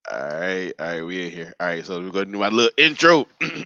All right, we in here. All right, so we're gonna do my little intro.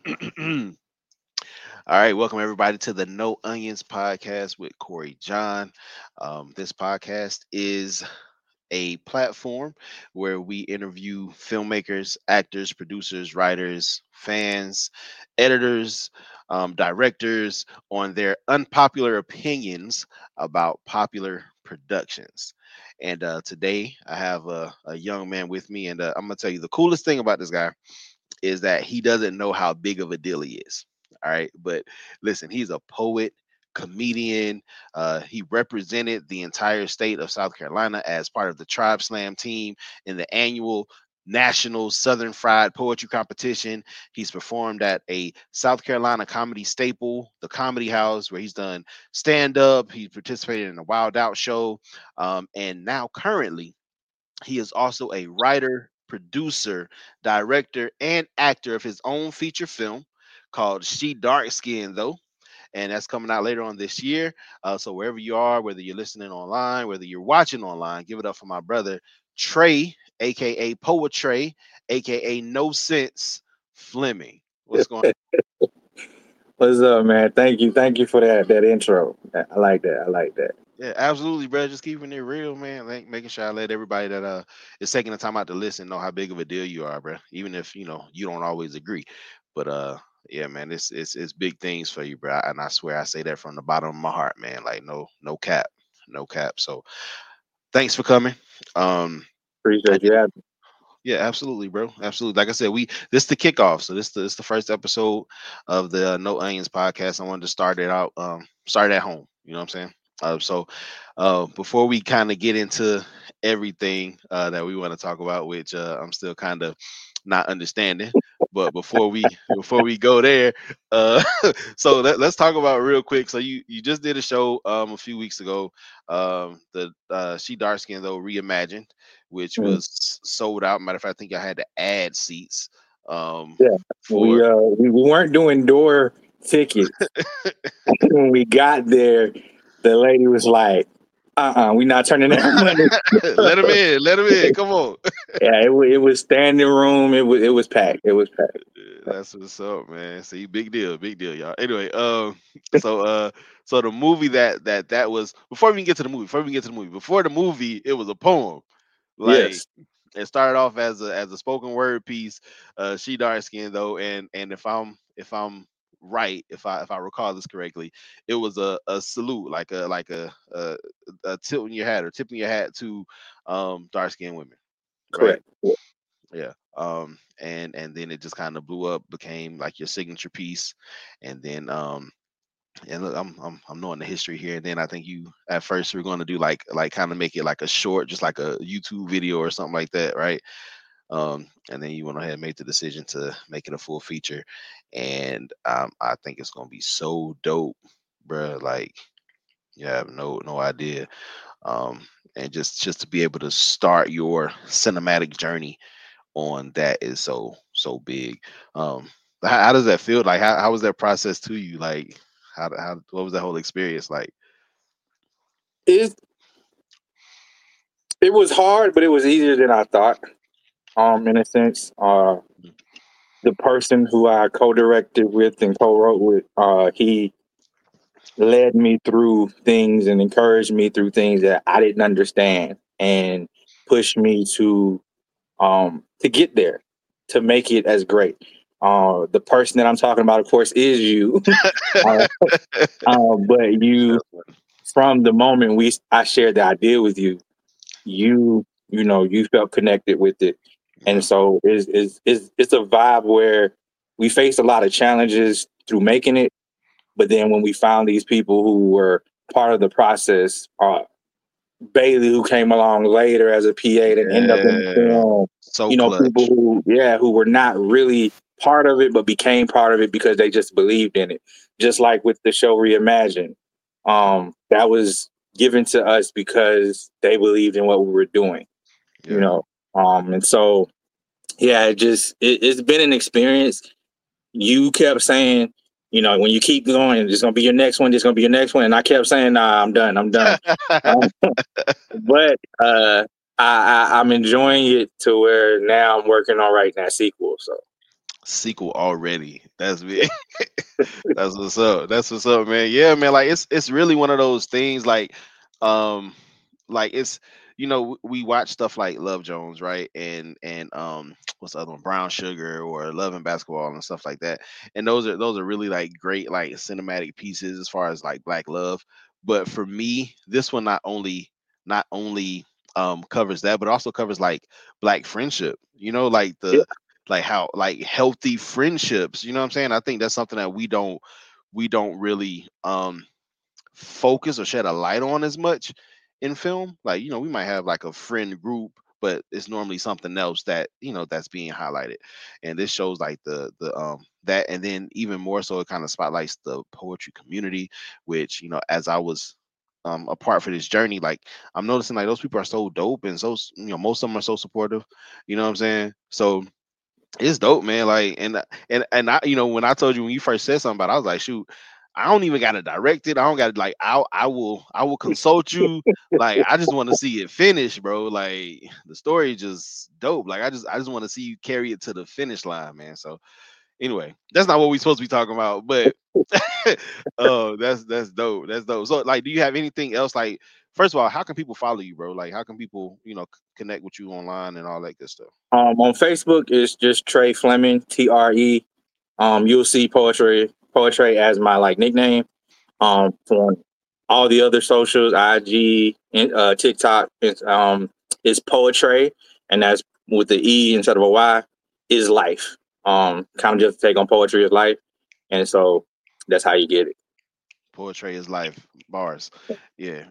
All right, welcome everybody to the No Onions podcast with Corey John. This podcast is a platform where we interview filmmakers, actors, producers, writers, fans, editors, directors on their unpopular opinions about popular productions. And today I have a young man with me, and I'm gonna tell you the coolest thing about this guy is that he doesn't know how big of a deal he is. All right. But listen, he's a poet, comedian. He represented the entire state of South Carolina as part of the Tribe Slam team in the annual National Southern Fried Poetry Competition. He's performed at a South Carolina comedy staple, the Comedy House, where he's done stand up. He participated in the Wild Out show. And now, currently, he is also a writer, producer, director, and actor of his own feature film called She Dark Skin, though. And that's coming out later on this year. So wherever you are, whether you're listening online, whether you're watching online, give it up for my brother Trey, aka Poetry, aka No Sense Fleming. What's going What's up, man? Thank you for that intro. I like that. I like that. Yeah, absolutely, bro. Just keeping it real, man. Like making sure I let everybody that is taking the time out to listen know how big of a deal you are, bro. Even if you don't always agree, but yeah, man, it's big things for you, bro. And I swear I say that from the bottom of my heart, man. Like no cap, no cap. So thanks for coming. Um, I Appreciate you did, having me. yeah, absolutely, bro. Absolutely. Like I said, this the kickoff. So this the first episode of the No Onions podcast. I wanted to start it out, start at home. You know what I'm saying? Before we kind of get into everything that we want to talk about, which I'm still kind of not understanding, but before we go there, uh, so let's talk about real quick. So you just did a show a few weeks ago, the She Dark Skin though reimagined, which Mm. was sold out. Matter of fact, I think I had to add seats Yeah, for we weren't doing door tickets. When we got there, the lady was like, we not turning that money." let him in, let him in. Come on. Yeah, it was standing room. It was packed. It was packed. That's what's up, man. See, big deal, y'all. Anyway, so so the movie that was before we even get to the movie, before the movie, it was a poem. Like Yes, it started off as a spoken word piece. She dark skin though, and if I'm right, if I recall this correctly, it was a salute, like a tilting your hat or tipping your hat to dark skinned women, right? correct. Yeah. Yeah. And then it just kind of blew up, became like your signature piece, and then and look, I'm knowing the history here. And then I think you at first were going to do like kind of make it like a short, just like a YouTube video or something like that, right? And then you went ahead and made the decision to make it a full feature, and I think it's gonna be so dope, bruh. Like you have no idea. And just to be able to start your cinematic journey on that is so big. Um, how does that feel? Like how was that process to you? Like how what was that whole experience like? It it was hard, but it was easier than I thought. In a sense, the person who I co-directed with and co-wrote with, he led me through things and encouraged me through things that I didn't understand and pushed me to get there, to make it as great. The person that I'm talking about, of course, is you. uh, but you, That's what- from the moment I shared the idea with you, you felt connected with it, and mhm, so it's a vibe where we faced a lot of challenges through making it, but then when we found these people who were part of the process, Bailey, who came along later as a PA and ended up in the yeah, film, so people clutch. who were not really part of it, but became part of it because they just believed in it. Just like with the show Reimagined, that was given to us because they believed in what we were doing, you Yeah. know. And so, yeah, it's been an experience. You kept saying, when you keep going, it's gonna be your next one. It's gonna be your next one, and I kept saying, "Nah, I'm done. I'm done." Um, but I'm enjoying it to where now I'm working on writing that sequel. So Sequel already. That's me. That's what's up. That's what's up, man. Yeah, man. Like it's really one of those things. Um, like it's we watch stuff like Love Jones, right? And what's the other one? Brown Sugar or Love and Basketball and stuff like that. And those are really like great like cinematic pieces as far as like Black love. But for me, this one not only covers that, but also covers like Black friendship. Like yeah, like how like healthy friendships. You know what I'm saying? I think that's something that we don't really focus or shed a light on as much in film. Like, we might have like a friend group, but it's normally something else that's being highlighted. And this shows like the that, and then even more so it kind of spotlights the poetry community, which, as I was apart for this journey, like I'm noticing like those people are so dope, and so most of them are so supportive. You know what I'm saying? So it's dope, man. Like, and I, when I told you, when you first said something about it, I was like, shoot, I don't even got to direct it. I don't got to, like, I will consult you. Like, I just want to see it finish, bro. Like, the story just dope. Like, I just want to see you carry it to the finish line, man. So anyway, that's not what we're supposed to be talking about, but oh, that's dope. That's dope. So, like, do you have anything else? Like, first of all, how can people follow you, bro? Like, how can people, connect with you online and all that good stuff? on Facebook it's just Trey Fleming, Tre. You'll see poetry as my like nickname. For all the other socials, IG, TikTok, is poetry, and that's with the E instead of a Y. Is life. Kind of just take on poetry is life, and so that's how you get it. Poetry is life. Bars. Yeah.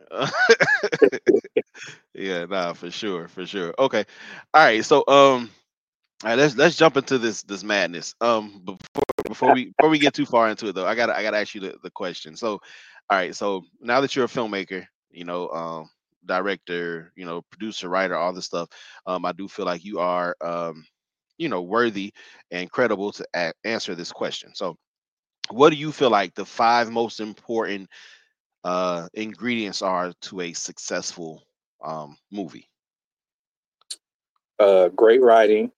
Yeah, nah, for sure, for sure. Okay. All right. So all right, let's jump into this madness. Before we get too far into it though, I gotta ask you the question. So, all right, so now that you're a filmmaker, director, producer, writer, all this stuff, I do feel like you are worthy and credible to answer this question. So, what do you feel like the five most important ingredients are to a successful movie? Great writing,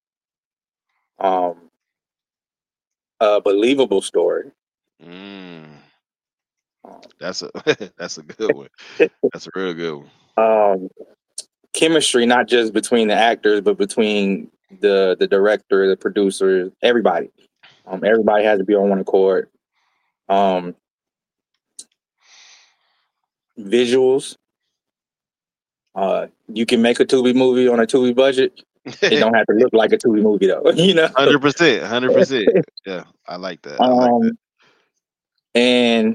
um, a believable story, Mm, um, that's a that's a good one. That's a real good one. um, chemistry, not just between the actors, but between the director, the producer, everybody. Everybody has to be on one accord. Um, Visuals. You can make a Tubi movie on a Tubi budget. It don't have to look like a Tubi movie though, 100%, 100%. Yeah, I like that. I like that. um, and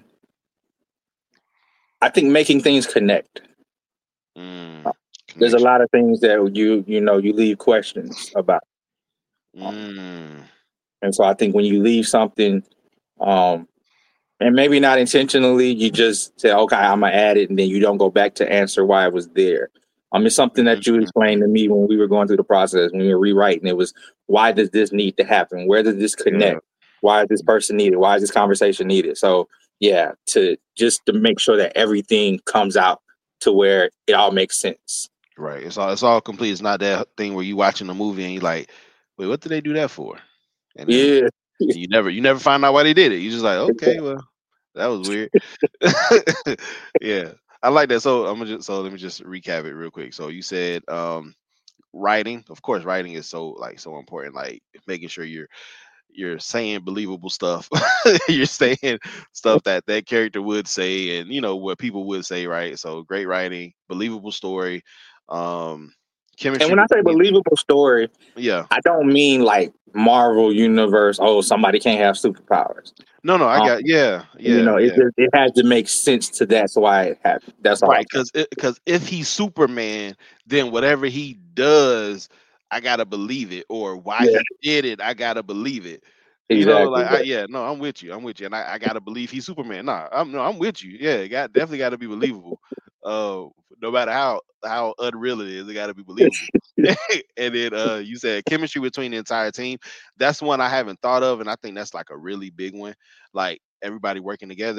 I think making things connect. Mm, Uh, There's a connection. lot of things that you leave questions about, um, Mm, and so I think when you leave something, um, and maybe not intentionally, you just say, "Okay, I'm gonna add it," and then you don't go back to answer why it was there. It's something that you mhm, explained to me when we were going through the process when we were rewriting. It was, why does this need to happen? Where does this yeah, connect? Why is this person needed? Why is this conversation needed? So yeah, to make sure that everything comes out to where it all makes sense. right. It's all complete. It's not that thing where you watching a movie and you like, wait, what did they do that for? And then Yeah. you never find out why they did it. You just like, okay, well, that was weird. Yeah, I like that. So let me just recap it real quick. So you said writing. Of course, writing is so important. Like making sure you're saying believable stuff. You're saying stuff that character would say, and what people would say, right? So great writing, believable story, um, And chemistry when I say between. believable story, Yeah, I don't mean like Marvel universe. Oh, somebody can't have superpowers. no, I Um, got, yeah, yeah, it yeah. it has to make sense to that's why it happened. That's all I'm Right, saying. because if he's Superman, then whatever he does, I gotta believe it, or why Yeah, he did it, I gotta believe it. exactly. Like yeah, no, I'm with you, and I gotta believe he's Superman. Nah, I'm with you. Yeah, it definitely gotta be believable. Uh, no matter how unreal it is, it gotta be believable. And then you said chemistry between the entire team. That's one I haven't thought of, and I think that's like a really big one. Like everybody working together.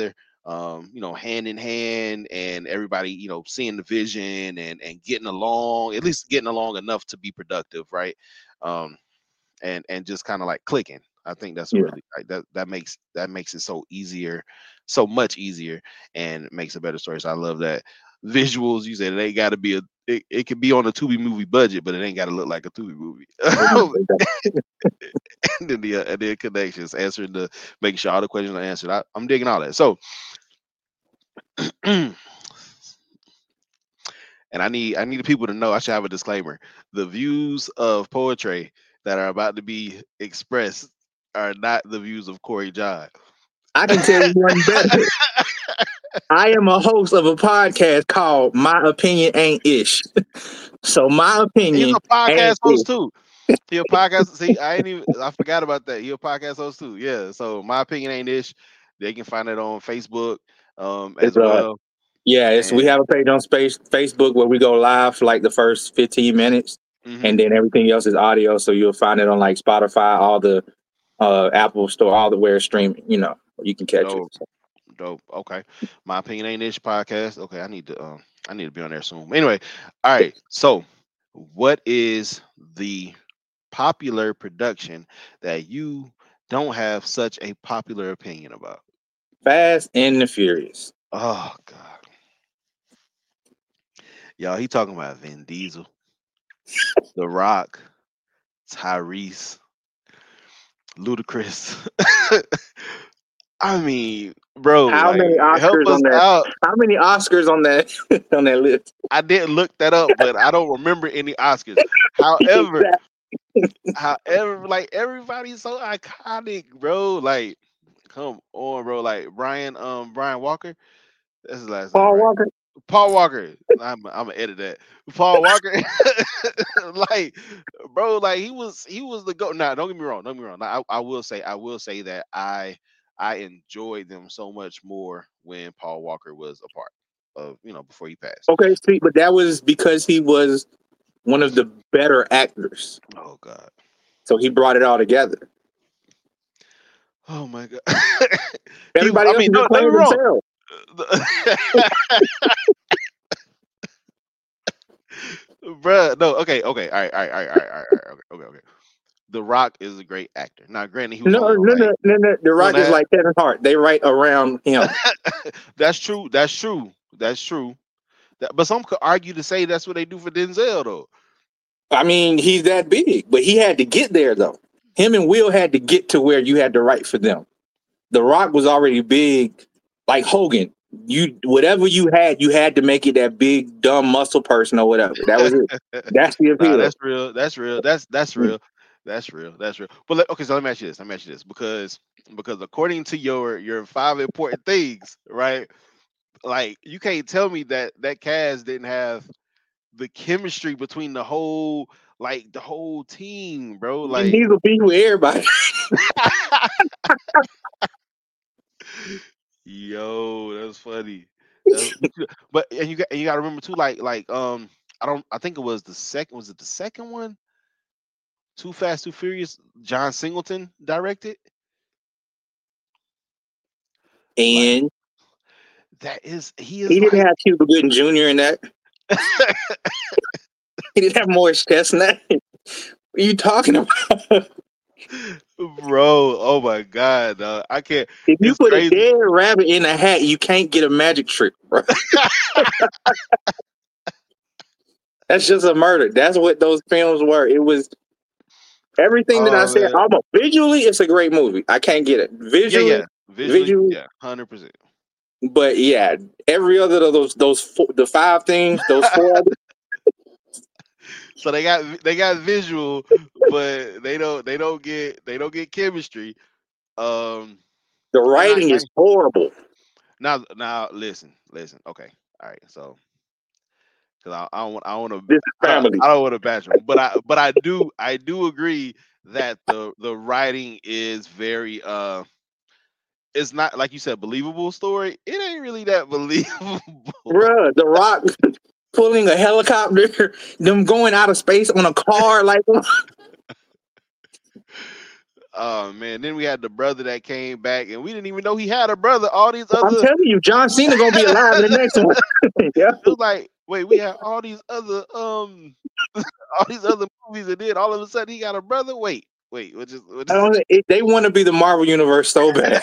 hand in hand, and everybody, seeing the vision and getting along, at least getting along enough to be productive, right? Um, and just kind of like clicking. I think that's Yeah. really like that makes it so much easier, and makes a better story. So I love that visuals. You said it ain't got to be it could be on a Tubi movie budget, but it ain't got to look like a Tubi movie. And then connections, answering making sure all the questions are answered. I'm digging all that. So, and I need the people to know. I should have a disclaimer: the views of poetry that are about to be expressed are not the views of Corey John. I can tell you one better. I am a host of a podcast called My Opinion Ain't Ish. So my He's opinion a podcast ain't host ish. too. He a podcast. See, I forgot about that. He a podcast host too. Yeah. So my opinion ain't ish. They can find it on Facebook as It's well. we And have a page on Facebook where we go live for like the first 15 minutes, mhm. and then everything else is audio. So you'll find it on like Spotify, all the Apple Store, all the where streaming. You can catch it. Dope. Dope. Okay. My opinion ain't ish podcast. Okay, I need to be on there soon. Anyway, all right. So what is the popular production that you don't have such a popular opinion about? Fast and the Furious. Oh God. Y'all, he talking about Vin Diesel, The Rock, Tyrese, Ludacris. I mean, bro, How like, many help Oscars us on that? out. How many Oscars on that on that list? I didn't look that up, but I don't remember any Oscars. However, like, everybody's so iconic, bro. Like, come on, bro. Like Brian Walker. That's his last name, Paul right? Walker. Paul Walker. I'm gonna edit that. Paul Walker. Like, bro, like he was the go. Now, don't get me wrong. Don't get me wrong. Now, I will say that I enjoyed them so much more when Paul Walker was a part of, before he passed. Okay, see, but that was because he was one of the better actors. Oh God. So he brought it all together. Oh my God. Everybody I else mean, is just don't get me playing wrong. themselves. Bruh, no, okay, all right, okay. The Rock is a great actor. Now, granted, he was No, only on no, like no, no, no. The two and Rock a is half. like Kevin Hart. They write around him. That's true. That's true. That's true. But some could argue to say that's what they do for Denzel, though. I mean, he's that big, but he had to get there though. Him and Will had to get to where you had to write for them. The Rock was already big, like Hogan. You had to make it that big dumb muscle person or whatever. That was it. That's the Nah, appeal. that's real. That's real. That's real. That's real. That's real. But okay, so let me ask you this. Because according to your five important things, right? Like, you can't tell me that cast didn't have the chemistry between the whole team, bro. And Like, he's a beef with everybody. yo, that's funny. But you got to remember too, like I think it was the second. Was it the second one? Too Fast, Too Furious. John Singleton directed. Like, And he is he didn't like, have Cuba Gooding Jr. in that. He didn't have Morris Chestnut. What are you talking about? bro. Oh my God, dog. I can't. If you It's put a crazy. dead rabbit in a hat, you can't get a magic trick, bro. That's just a murder. That's what those films were. It was everything that I Oh said. man. Almost visually, it's a great movie. I can't get it Yeah, visually, yeah. Visually, visually. yeah, 100%. But yeah, every other of the five things, those four. So they got visual, but they don't get chemistry. Um, The and writing is horrible. now listen. Okay, all right. So, because I don't want This to is family. I don't want to bash them, but I do agree that the writing is very it's not, like you said, believable story. It ain't really that believable. Bruh, The Rock pulling a helicopter, them going out of space on a car, like Oh man, then we had the brother that came back, and we didn't even know he had a brother. All these I'm other, telling you, John Cena gonna be alive in the next one. Yeah. it was like, wait, we had all these other all these other movies, and then all of a sudden he got a brother. Wait, what I is don't. They want to be the Marvel universe so bad.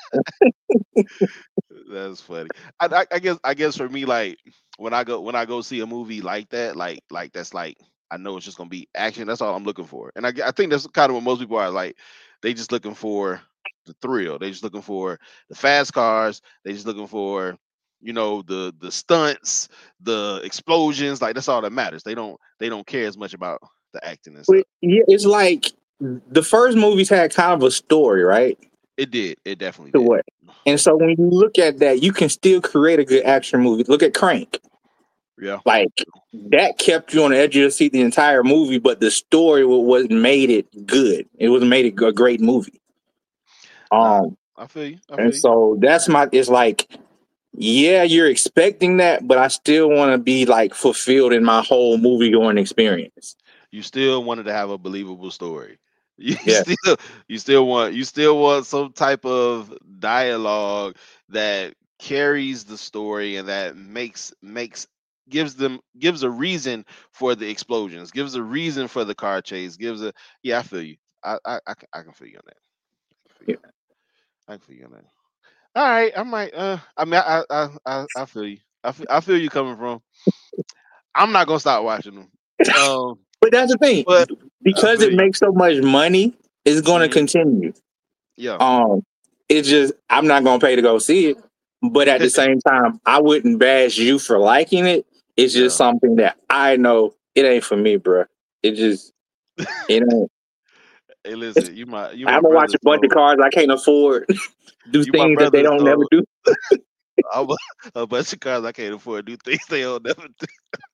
That's funny. I guess for me, like when I go see a movie like that, like that's like I know it's just gonna be action. That's all I'm looking for, and I think that's kind of what most people are like. They just looking for the thrill. They just looking for the fast cars. They just looking for the stunts, the explosions. Like that's all that matters. They don't care as much about the acting and But stuff. yeah, it's like the first movies had kind of a story, right? It did. It definitely To did. what? And so when you look at that, you can still create a good action movie. Look at Crank. Yeah. Like that kept you on the edge of your seat the entire movie, but the story was made it good. It was made it a great movie. Nah, I feel you. I And feel you. so that's it's like, yeah, you're expecting that, but I still want to be like fulfilled in my whole movie going experience. You still wanted to have a believable story. You Yeah. still want some type of dialogue that carries the story and that gives a reason for the explosions, gives a reason for the car chase, yeah, I feel you. I can feel you on that. I can feel you Yeah. on that. I can feel you on that. All right, I might I mean I feel you. I feel you coming from. I'm not gonna stop watching them. But that's the thing. But I Because feel it you. makes so much money, it's gonna Mhm. continue. Yeah. Um, it's just I'm not gonna pay to go see it. But at the same time, I wouldn't bash you for liking it. It's just Yeah. something that I know it ain't for me, bro. It ain't. Hey, listen, you my I'm gonna watch brother, a bunch of so cars I can't afford, do you my things that they brother, don't never so do. I'm a bunch of cars I can't afford to do things they don't never do.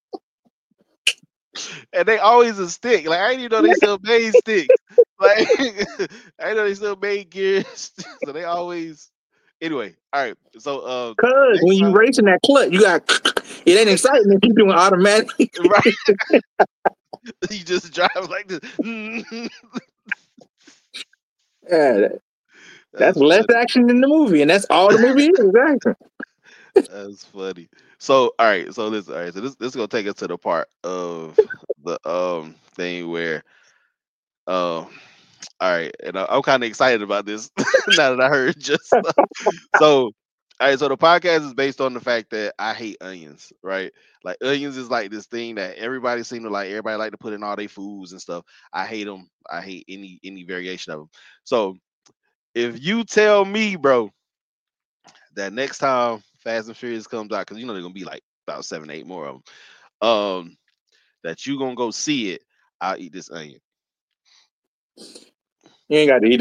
And they always a stick. Like I didn't even know they still made sticks. Like I didn't know they still made gears. So they always anyway. All right. So Cause next when you time, racing that clutch, you got it ain't exciting if you're doing automatic. right? You just drive like this. Yeah, that's That's less funny. action in the movie, and that's all the movie is action. That's funny. So, all right. So listen. All right. So this is gonna take us to the part of the thing where all right, and I'm kind of excited about this now that I heard just stuff. So, all right. So the podcast is based on the fact that I hate onions. Right. Like onions is like this thing that everybody seem to like. Everybody like to put in all their foods and stuff. I hate them. I hate any variation of them. So if you tell me, bro, that next time Fast and Furious comes out, because they're gonna be like about 7, 8 more of them. That you gonna go see it, I'll eat this onion. You ain't got to eat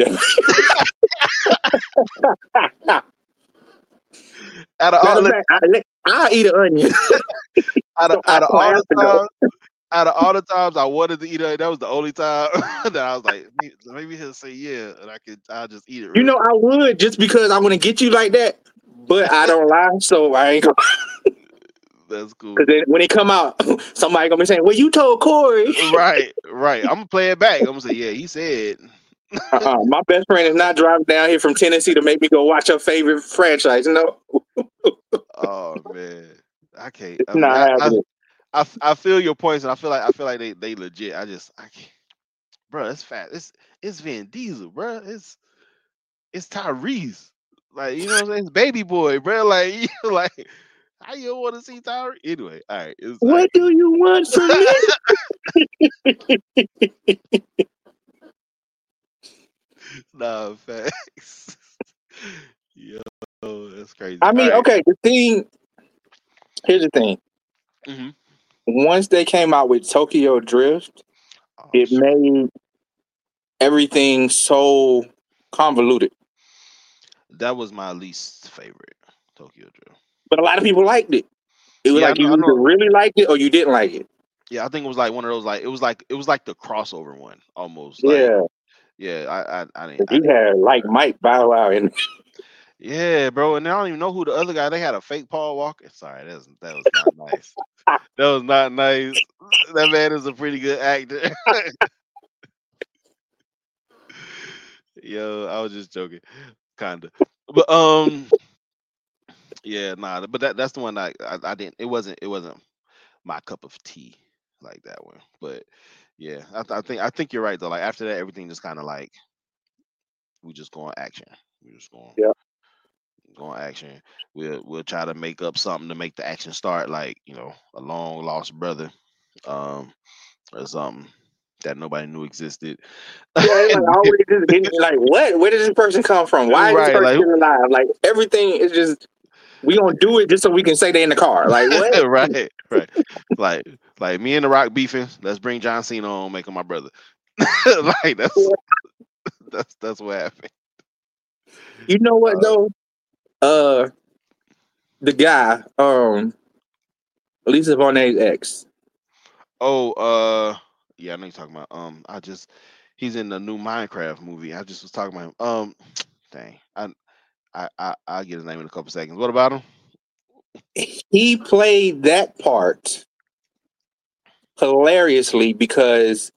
that. Out of Matter all, of fact, I'll eat an onion. out of, So I out of don't all have the to go. times, out of all the times I wanted to eat it, that was the only time that I was like, maybe he'll say yeah, and I'll just eat it You real know, quick. I would just because I want to get you like that, but I don't lie, so I ain't gonna. That's cool. Because then when it come out, somebody gonna be saying, "Well, you told Corey." Right. I'm gonna play it back. I'm gonna say, yeah, he said. My best friend is not driving down here from Tennessee to make me go watch her favorite franchise. No, Oh man, I can't. it's I mean, not happening. I feel your points, and I feel like they legit. I can't, bro. It's fat. It's Vin Diesel, bro. It's Tyrese. Like you know what I'm saying? It's Baby Boy, bro. Like like how you don't want to see Tyrese? Anyway, all right. It's all right. What do you want from me? Nah, facts. Yo, that's crazy. I All mean, right. okay. Here's the thing. Mm-hmm. Once they came out with Tokyo Drift, Oh it shit. made everything so convoluted. That was my least favorite Tokyo Drift. But a lot of people liked it. It was Yeah, I like know. I you either know. really liked it or you didn't like it. Yeah, I think it was like one of those. Like it was like the crossover one almost. Like Yeah, yeah, I didn't. 'cause you had like Mike Bow Wow and Yeah, bro, and I don't even know who the other guy. They had a fake Paul Walker. Sorry, that was not nice. That was not nice. That man is a pretty good actor. Yo, I was just joking, kinda. But yeah, nah. But that's the one I didn't. It wasn't my cup of tea like that one. But yeah, I think you're right though. Like after that, everything just kind of like we just go on action. We just Yeah. go on action. We'll try to make up something to make the action start, like a long lost brother, um, or something that nobody knew existed. Yeah, it's like And always just hitting me like, what? Where did this person come from? Why is this right, person like still alive? Like everything is just we gonna do it just so we can say they in the car. Like what? right, right. Like like me and The Rock beefing. Let's bring John Cena on, make him my brother. Like that's what happened. You know what Uh, though? Uh, the guy, Lisa Bonet's ex. oh, yeah, I know you're talking about. He's in the new Minecraft movie. I just was talking about him. Dang, I'll get his name in a couple seconds. What about him? He played that part hilariously because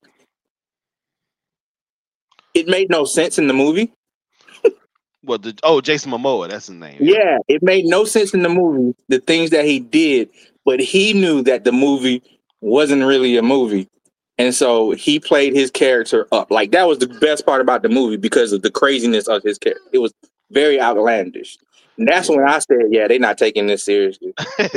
it made no sense in the movie. What Jason Momoa? That's his name. Yeah. Yeah, it made no sense in the movie, the things that he did, but he knew that the movie wasn't really a movie. And so he played his character up. Like that was the best part about the movie because of the craziness of his character. It was very outlandish. And that's when Yeah. I said, yeah, they're not taking this seriously.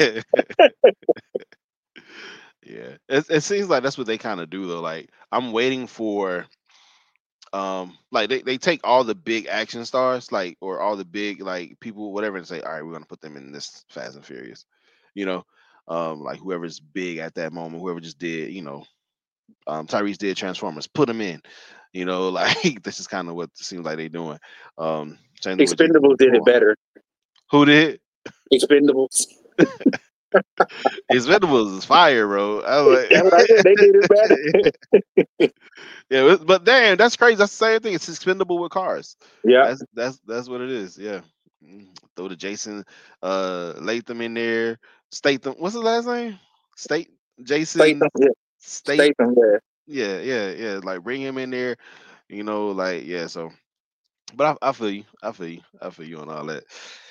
Yeah. It seems like that's what they kind of do though. Like I'm waiting for like they take all the big action stars like or all the big like people whatever and say all right we're gonna put them in this Fast and Furious, you know, like whoever's big at that moment, whoever just did, Tyrese did Transformers, put them in, like this is kind of what it seems like they're doing. Same thing with Jason Expendables did it Momoa. better. Who did? Expendables. Expendables is fire, bro. I was That's what I said. They did it better. yeah, but damn, that's crazy. That's the same thing. It's expendable with cars. Yeah. That's what it is. Yeah. Throw the Jason Latham in there. Statham. What's his last name? State Jason Statham. Yeah. State. Statham. Yeah. Yeah. Like bring him in there. Like yeah. So, but I feel you. I feel you on all that.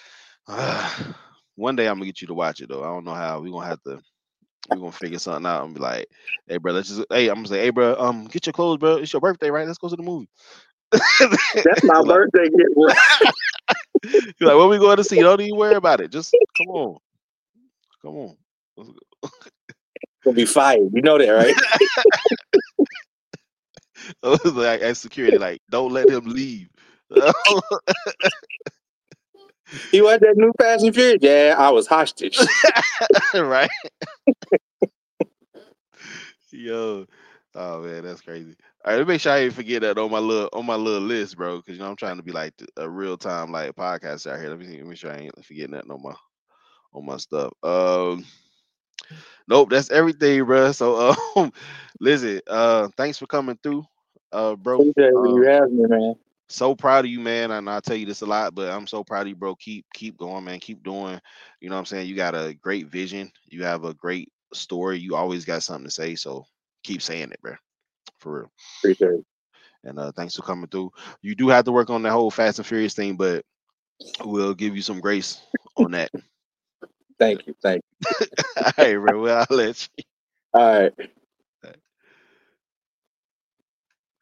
One day I'm gonna get you to watch it though. I don't know how. We're gonna figure something out and be like, hey bro, I'm gonna say, hey bro, get your clothes, bro. It's your birthday, right? Let's go to the movie. That's my like, birthday gift. you're like, what we going to see? Don't even worry about it. Just come on. Come on. Gonna be fired. You know that, right? Like as security, like, don't let him leave. You want that new Fast and Furious? Yeah, I was hostage. Right? Yo. Oh man, that's crazy. All right, let me make sure I didn't forget that on my little list, bro. Because I'm trying to be like a real time like podcast out here. Let me see, make sure I ain't forgetting that on my stuff. Nope, that's everything, bro. So listen, thanks for coming through, bro. You have me, man. So proud of you, man. And I tell you this a lot, but I'm so proud of you, bro. Keep going, man. Keep doing. You know what I'm saying? You got a great vision. You have a great story. You always got something to say. So keep saying it, bro. For real. Appreciate it. And thanks for coming through. You do have to work on that whole Fast and Furious thing, but we'll give you some grace on that. Thank you. All right, bro. Well, I'll let you. All right.